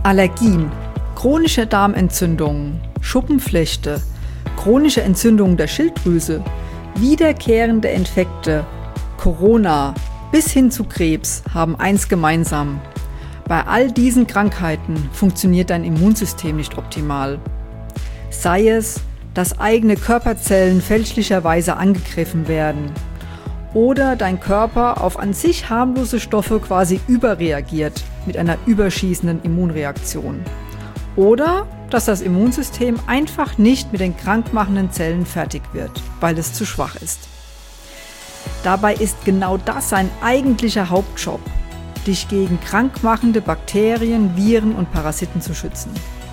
Allergien, chronische Darmentzündungen, Schuppenflechte, chronische Entzündungen der Schilddrüse, wiederkehrende Infekte, Corona bis hin zu Krebs haben eins gemeinsam. Bei all diesen Krankheiten funktioniert dein Immunsystem nicht optimal. Sei es, dass eigene Körperzellen fälschlicherweise angegriffen werden oder dein Körper auf an sich harmlose Stoffe quasi überreagiert mit einer überschießenden Immunreaktion. Oder dass das Immunsystem einfach nicht mit den krankmachenden Zellen fertig wird, weil es zu schwach ist. Dabei ist genau das sein eigentlicher Hauptjob, dich gegen krankmachende Bakterien, Viren und Parasiten zu schützen.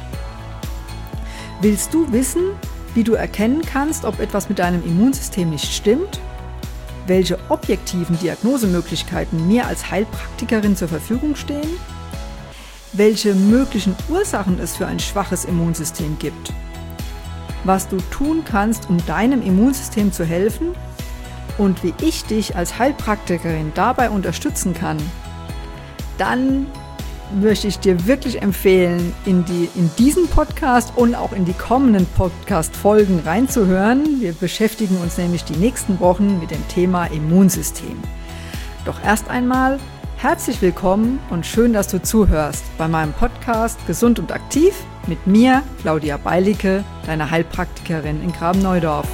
Willst du wissen, wie du erkennen kannst, ob etwas mit deinem Immunsystem nicht stimmt? Welche objektiven Diagnosemöglichkeiten mir als Heilpraktikerin zur Verfügung stehen? Welche möglichen Ursachen es für ein schwaches Immunsystem gibt? Was du tun kannst, um deinem Immunsystem zu helfen? Und wie ich dich als Heilpraktikerin dabei unterstützen kann? Dann möchte ich dir wirklich empfehlen, in diesen Podcast und auch in die kommenden Podcast-Folgen reinzuhören. Wir beschäftigen uns nämlich die nächsten Wochen mit dem Thema Immunsystem. Doch erst einmal herzlich willkommen und schön, dass du zuhörst bei meinem Podcast Gesund und Aktiv mit mir, Claudia Beilicke, deiner Heilpraktikerin in Grabenneudorf.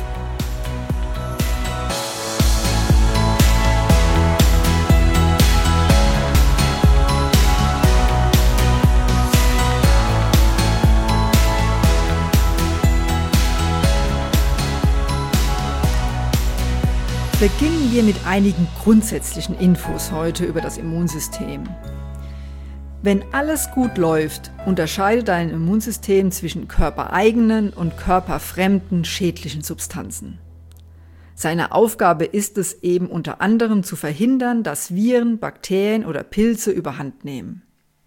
Beginnen wir mit einigen grundsätzlichen Infos heute über das Immunsystem. Wenn alles gut läuft, unterscheidet dein Immunsystem zwischen körpereigenen und körperfremden schädlichen Substanzen. Seine Aufgabe ist es eben unter anderem zu verhindern, dass Viren, Bakterien oder Pilze überhand nehmen.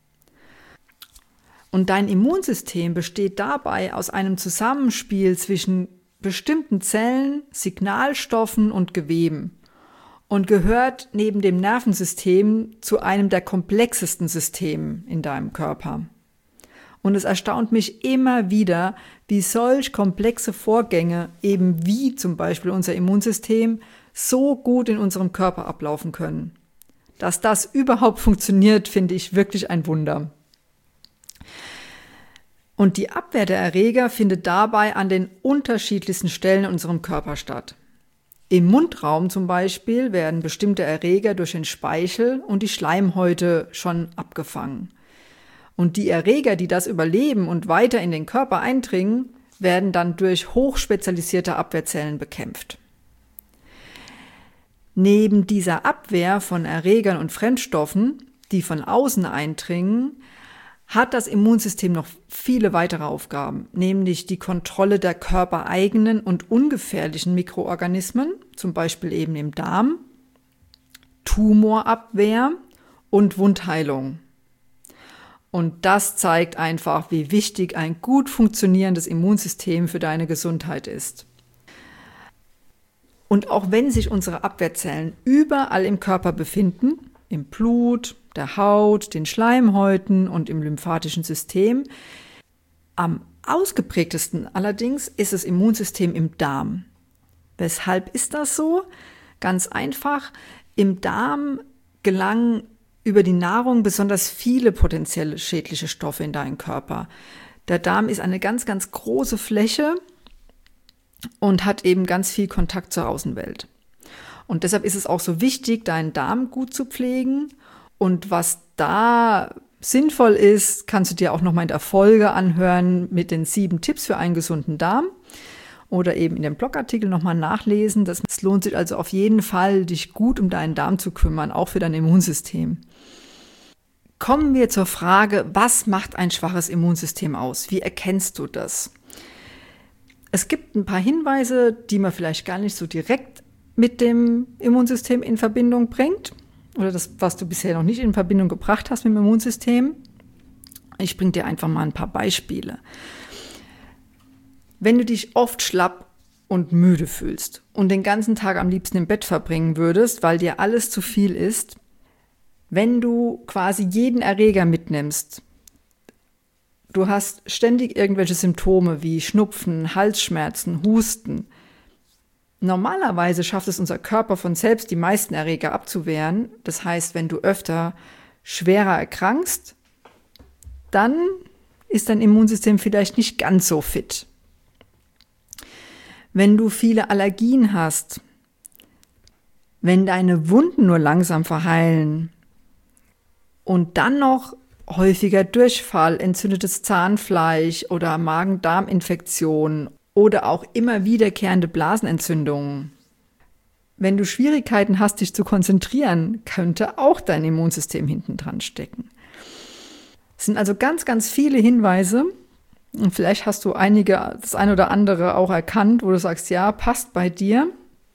Und dein Immunsystem besteht dabei aus einem Zusammenspiel zwischen bestimmten Zellen, Signalstoffen und Geweben und gehört neben dem Nervensystem zu einem der komplexesten Systeme in deinem Körper. Und es erstaunt mich immer wieder, wie solch komplexe Vorgänge, eben wie zum Beispiel unser Immunsystem, so gut in unserem Körper ablaufen können. Dass das überhaupt funktioniert, finde ich wirklich ein Wunder. Und die Abwehr der Erreger findet dabei an den unterschiedlichsten Stellen in unserem Körper statt. Im Mundraum zum Beispiel werden bestimmte Erreger durch den Speichel und die Schleimhäute schon abgefangen. Und die Erreger, die das überleben und weiter in den Körper eindringen, werden dann durch hochspezialisierte Abwehrzellen bekämpft. Neben dieser Abwehr von Erregern und Fremdstoffen, die von außen eindringen, hat das Immunsystem noch viele weitere Aufgaben, nämlich die Kontrolle der körpereigenen und ungefährlichen Mikroorganismen, zum Beispiel eben im Darm, Tumorabwehr und Wundheilung. Und das zeigt einfach, wie wichtig ein gut funktionierendes Immunsystem für deine Gesundheit ist. Und auch wenn sich unsere Abwehrzellen überall im Körper befinden, im Blut, der Haut, den Schleimhäuten und im lymphatischen System. Am ausgeprägtesten allerdings ist das Immunsystem im Darm. Weshalb ist das so? Ganz einfach, im Darm gelangen über die Nahrung besonders viele potenzielle schädliche Stoffe in deinen Körper. Der Darm ist eine ganz, ganz große Fläche und hat eben ganz viel Kontakt zur Außenwelt. Und deshalb ist es auch so wichtig, deinen Darm gut zu pflegen. Und was da sinnvoll ist, kannst du dir auch noch mal in der Folge anhören mit den 7 Tipps für einen gesunden Darm oder eben in dem Blogartikel noch mal nachlesen. Das lohnt sich also auf jeden Fall, dich gut um deinen Darm zu kümmern, auch für dein Immunsystem. Kommen wir zur Frage, was macht ein schwaches Immunsystem aus? Wie erkennst du das? Es gibt ein paar Hinweise, die man vielleicht gar nicht so direkt mit dem Immunsystem in Verbindung bringt. Oder das, was du bisher noch nicht in Verbindung gebracht hast mit dem Immunsystem. Ich bringe dir einfach mal ein paar Beispiele. Wenn du dich oft schlapp und müde fühlst und den ganzen Tag am liebsten im Bett verbringen würdest, weil dir alles zu viel ist, wenn du quasi jeden Erreger mitnimmst, Du hast ständig irgendwelche Symptome wie Schnupfen, Halsschmerzen, Husten. Normalerweise schafft es unser Körper von selbst, die meisten Erreger abzuwehren. Das heißt, wenn du öfter schwerer erkrankst, dann ist dein Immunsystem vielleicht nicht ganz so fit. Wenn du viele Allergien hast, wenn deine Wunden nur langsam verheilen und dann noch häufiger Durchfall, entzündetes Zahnfleisch oder Magen-Darm-Infektionen oder auch immer wiederkehrende Blasenentzündungen. Wenn du Schwierigkeiten hast, dich zu konzentrieren, könnte auch dein Immunsystem hinten dran stecken. Es sind also ganz, ganz viele Hinweise und vielleicht hast du das eine oder andere auch erkannt, wo du sagst, ja, passt bei dir.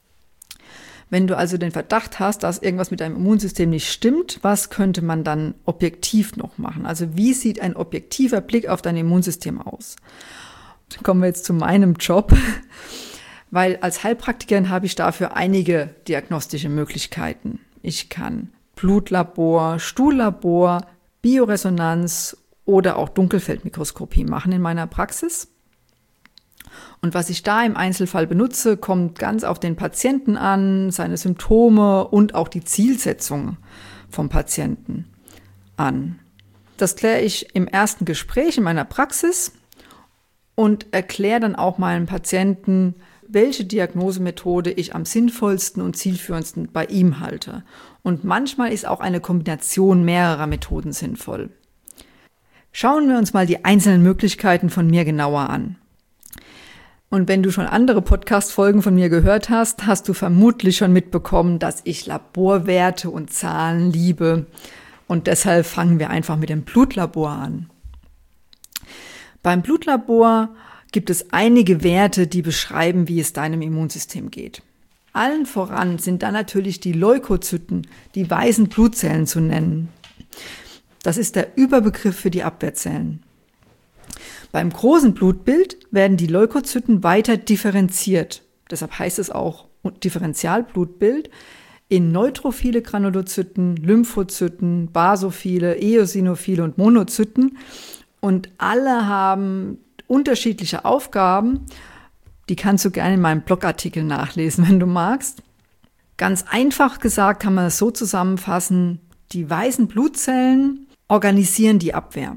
Wenn du also den Verdacht hast, dass irgendwas mit deinem Immunsystem nicht stimmt, was könnte man dann objektiv noch machen? Also wie sieht ein objektiver Blick auf dein Immunsystem aus? Dann kommen wir jetzt zu meinem Job, weil als Heilpraktikerin habe ich dafür einige diagnostische Möglichkeiten. Ich kann Blutlabor, Stuhllabor, Bioresonanz oder auch Dunkelfeldmikroskopie machen in meiner Praxis. Und was ich da im Einzelfall benutze, kommt ganz auf den Patienten an, seine Symptome und auch die Zielsetzung vom Patienten an. Das kläre ich im ersten Gespräch in meiner Praxis und erkläre dann auch meinem Patienten, welche Diagnosemethode ich am sinnvollsten und zielführendsten bei ihm halte. Und manchmal ist auch eine Kombination mehrerer Methoden sinnvoll. Schauen wir uns mal die einzelnen Möglichkeiten von mir genauer an. Und wenn du schon andere Podcast-Folgen von mir gehört hast, hast du vermutlich schon mitbekommen, dass ich Laborwerte und Zahlen liebe. Und deshalb fangen wir einfach mit dem Blutlabor an. Beim Blutlabor gibt es einige Werte, die beschreiben, wie es deinem Immunsystem geht. Allen voran sind da natürlich die Leukozyten, die weißen Blutzellen zu nennen. Das ist der Überbegriff für die Abwehrzellen. Beim großen Blutbild werden die Leukozyten weiter differenziert. Deshalb heißt es auch Differentialblutbild in neutrophile Granulozyten, Lymphozyten, basophile, eosinophile und Monozyten. Und alle haben unterschiedliche Aufgaben. Die kannst du gerne in meinem Blogartikel nachlesen, wenn du magst. Ganz einfach gesagt kann man es so zusammenfassen: Die weißen Blutzellen organisieren die Abwehr.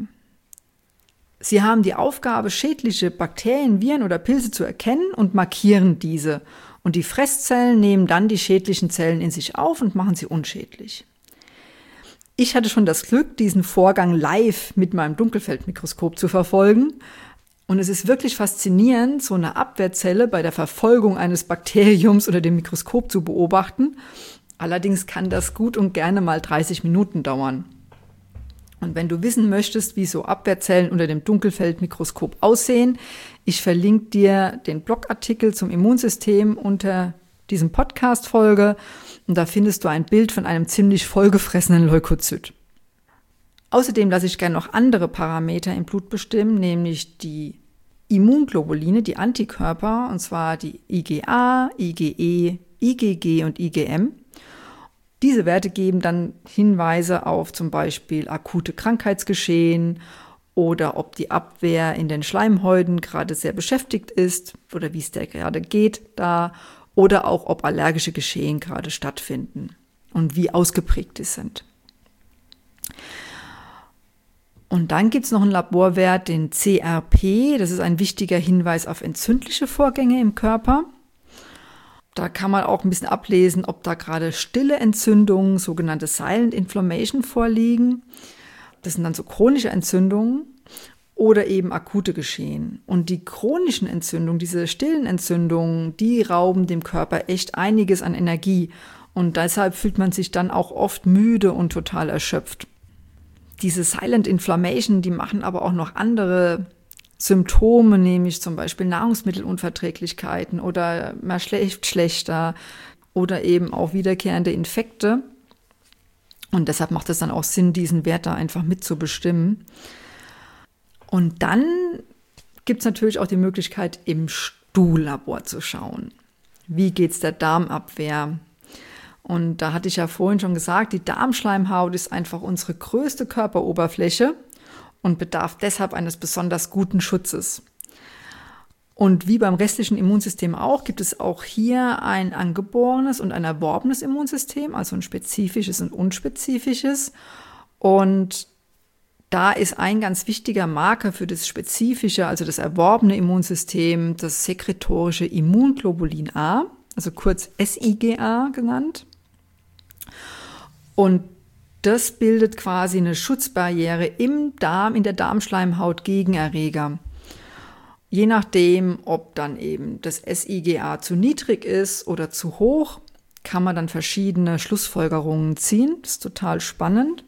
Sie haben die Aufgabe, schädliche Bakterien, Viren oder Pilze zu erkennen und markieren diese. Und die Fresszellen nehmen dann die schädlichen Zellen in sich auf und machen sie unschädlich. Ich hatte schon das Glück, diesen Vorgang live mit meinem Dunkelfeldmikroskop zu verfolgen. Und es ist wirklich faszinierend, so eine Abwehrzelle bei der Verfolgung eines Bakteriums unter dem Mikroskop zu beobachten. Allerdings kann das gut und gerne mal 30 Minuten dauern. Und wenn du wissen möchtest, wie so Abwehrzellen unter dem Dunkelfeldmikroskop aussehen, ich verlinke dir den Blogartikel zum Immunsystem unter diesem Podcast-Folge und da findest du ein Bild von einem ziemlich vollgefressenen Leukozyt. Außerdem lasse ich gerne noch andere Parameter im Blut bestimmen, nämlich die Immunglobuline, die Antikörper, und zwar die IgA, IgE, IgG und IgM. Diese Werte geben dann Hinweise auf zum Beispiel akute Krankheitsgeschehen oder ob die Abwehr in den Schleimhäuten gerade sehr beschäftigt ist oder wie es der gerade geht da oder auch ob allergische Geschehen gerade stattfinden und wie ausgeprägt die sind. Und dann gibt es noch einen Laborwert, den CRP. Das ist ein wichtiger Hinweis auf entzündliche Vorgänge im Körper. Da kann man auch ein bisschen ablesen, ob da gerade stille Entzündungen, sogenannte Silent Inflammation, vorliegen. Das sind dann so chronische Entzündungen oder eben akute Geschehen. Und die chronischen Entzündungen, diese stillen Entzündungen, die rauben dem Körper echt einiges an Energie. Und deshalb fühlt man sich dann auch oft müde und total erschöpft. Diese Silent Inflammation, die machen aber auch noch andere Symptome, nämlich zum Beispiel Nahrungsmittelunverträglichkeiten oder man schläft schlechter oder eben auch wiederkehrende Infekte. Und deshalb macht es dann auch Sinn, diesen Wert da einfach mitzubestimmen. Und dann gibt es natürlich auch die Möglichkeit, im Stuhllabor zu schauen. Wie geht es der Darmabwehr? Und da hatte ich ja vorhin schon gesagt, die Darmschleimhaut ist einfach unsere größte Körperoberfläche. und bedarf deshalb eines besonders guten Schutzes. Und wie beim restlichen Immunsystem auch, gibt es auch hier ein angeborenes und ein erworbenes Immunsystem, also ein spezifisches und unspezifisches. Und da ist ein ganz wichtiger Marker für das spezifische, also das erworbene Immunsystem, das sekretorische Immunglobulin A, also kurz SIGA genannt. Und das bildet quasi eine Schutzbarriere im Darm, in der Darmschleimhaut gegen Erreger. Je nachdem, ob dann eben das SIGA zu niedrig ist oder zu hoch, kann man dann verschiedene Schlussfolgerungen ziehen. Das ist total spannend.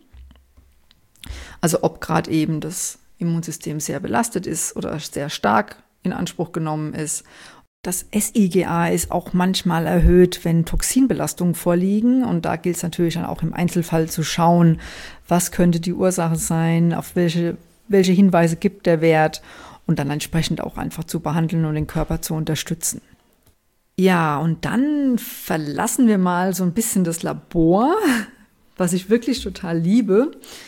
Also ob gerade eben das Immunsystem sehr belastet ist oder sehr stark in Anspruch genommen ist. Das SIGA ist auch manchmal erhöht, wenn Toxinbelastungen vorliegen. Und da gilt es natürlich dann auch im Einzelfall zu schauen, was könnte die Ursache sein, auf welche Hinweise gibt der Wert und dann entsprechend auch einfach zu behandeln und den Körper zu unterstützen. Ja, und dann verlassen wir mal so ein bisschen das Labor, was ich wirklich total liebe.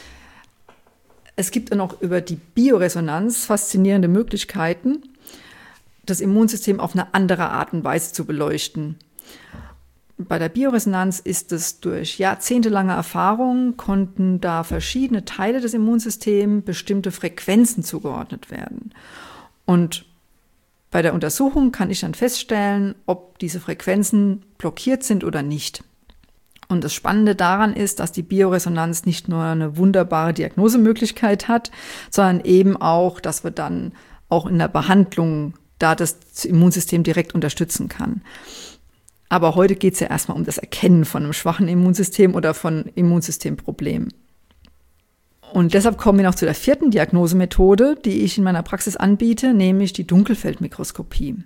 Es gibt dann auch über die Bioresonanz faszinierende Möglichkeiten, das Immunsystem auf eine andere Art und Weise zu beleuchten. Bei der Bioresonanz ist es durch jahrzehntelange Erfahrung, konnten da verschiedene Teile des Immunsystems bestimmte Frequenzen zugeordnet werden. Und bei der Untersuchung kann ich dann feststellen, ob diese Frequenzen blockiert sind oder nicht. Und das Spannende daran ist, dass die Bioresonanz nicht nur eine wunderbare Diagnosemöglichkeit hat, sondern eben auch, dass wir dann auch in der Behandlung da das Immunsystem direkt unterstützen kann. Aber heute geht es ja erstmal um das Erkennen von einem schwachen Immunsystem oder von Immunsystemproblemen. Und deshalb kommen wir noch zu der 4. Diagnosemethode, die ich in meiner Praxis anbiete, nämlich die Dunkelfeldmikroskopie.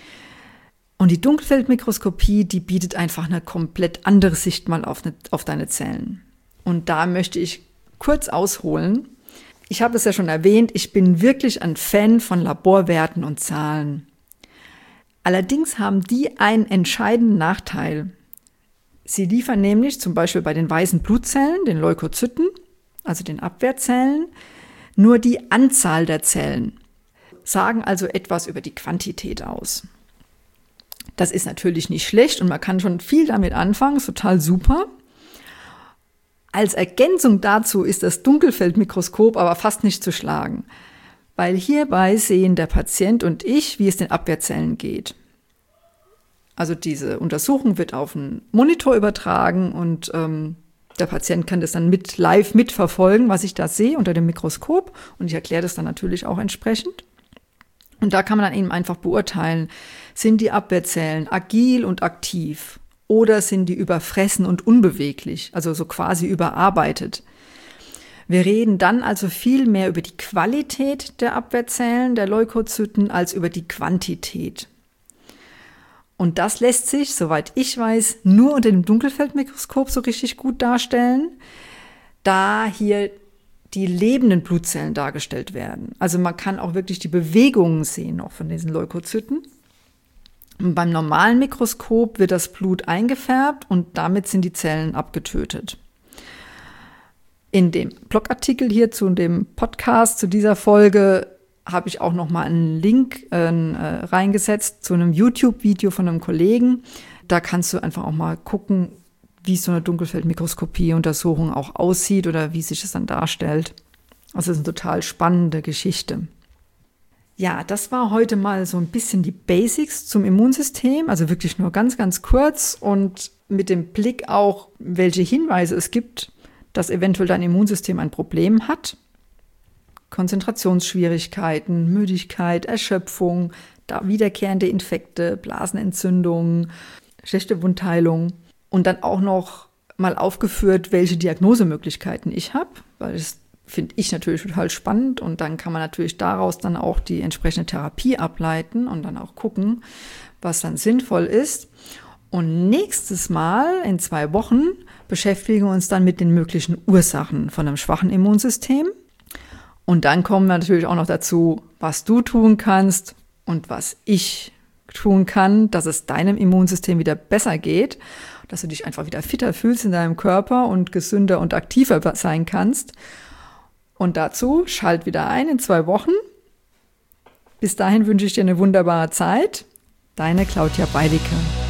Und die Dunkelfeldmikroskopie, die bietet einfach eine komplett andere Sicht mal auf deine Zellen. Und da möchte ich kurz ausholen. Ich habe es ja schon erwähnt, ich bin wirklich ein Fan von Laborwerten und Zahlen. Allerdings haben die einen entscheidenden Nachteil. Sie liefern nämlich zum Beispiel bei den weißen Blutzellen, den Leukozyten, also den Abwehrzellen, nur die Anzahl der Zellen, sagen also etwas über die Quantität aus. Das ist natürlich nicht schlecht und man kann schon viel damit anfangen, ist total super. Als Ergänzung dazu ist das Dunkelfeldmikroskop aber fast nicht zu schlagen, weil hierbei sehen der Patient und ich, wie es den Abwehrzellen geht. Also diese Untersuchung wird auf einen Monitor übertragen und der Patient kann das dann live mitverfolgen, was ich da sehe unter dem Mikroskop, und ich erkläre das dann natürlich auch entsprechend. Und da kann man dann eben einfach beurteilen, sind die Abwehrzellen agil und aktiv oder sind die überfressen und unbeweglich, also so quasi überarbeitet. Wir reden dann also viel mehr über die Qualität der Abwehrzellen, der Leukozyten, als über die Quantität. Und das lässt sich, soweit ich weiß, nur unter dem Dunkelfeldmikroskop so richtig gut darstellen, da hier die lebenden Blutzellen dargestellt werden. Also man kann auch wirklich die Bewegungen sehen noch von diesen Leukozyten. Und beim normalen Mikroskop wird das Blut eingefärbt und damit sind die Zellen abgetötet. In dem Blogartikel hier zu dem Podcast, zu dieser Folge, habe ich auch noch mal einen Link reingesetzt zu einem YouTube-Video von einem Kollegen. Da kannst du einfach auch mal gucken, wie so eine Dunkelfeldmikroskopie-Untersuchung auch aussieht oder wie sich es dann darstellt. Also es ist eine total spannende Geschichte. Ja, das war heute mal so ein bisschen die Basics zum Immunsystem, also wirklich nur ganz, ganz kurz und mit dem Blick auch, welche Hinweise es gibt, dass eventuell dein Immunsystem ein Problem hat. Konzentrationsschwierigkeiten, Müdigkeit, Erschöpfung, wiederkehrende Infekte, Blasenentzündungen, schlechte Wundheilung. Und dann auch noch mal aufgeführt, welche Diagnosemöglichkeiten ich habe, weil das finde ich natürlich total spannend. Und dann kann man natürlich daraus dann auch die entsprechende Therapie ableiten und dann auch gucken, was dann sinnvoll ist. Und nächstes Mal, in 2 Wochen, beschäftigen wir uns dann mit den möglichen Ursachen von einem schwachen Immunsystem. Und dann kommen wir natürlich auch noch dazu, was du tun kannst und was ich tun kann, dass es deinem Immunsystem wieder besser geht, dass du dich einfach wieder fitter fühlst in deinem Körper und gesünder und aktiver sein kannst. Und dazu schalt wieder ein in 2 Wochen. Bis dahin wünsche ich dir eine wunderbare Zeit. Deine Claudia Beilicke.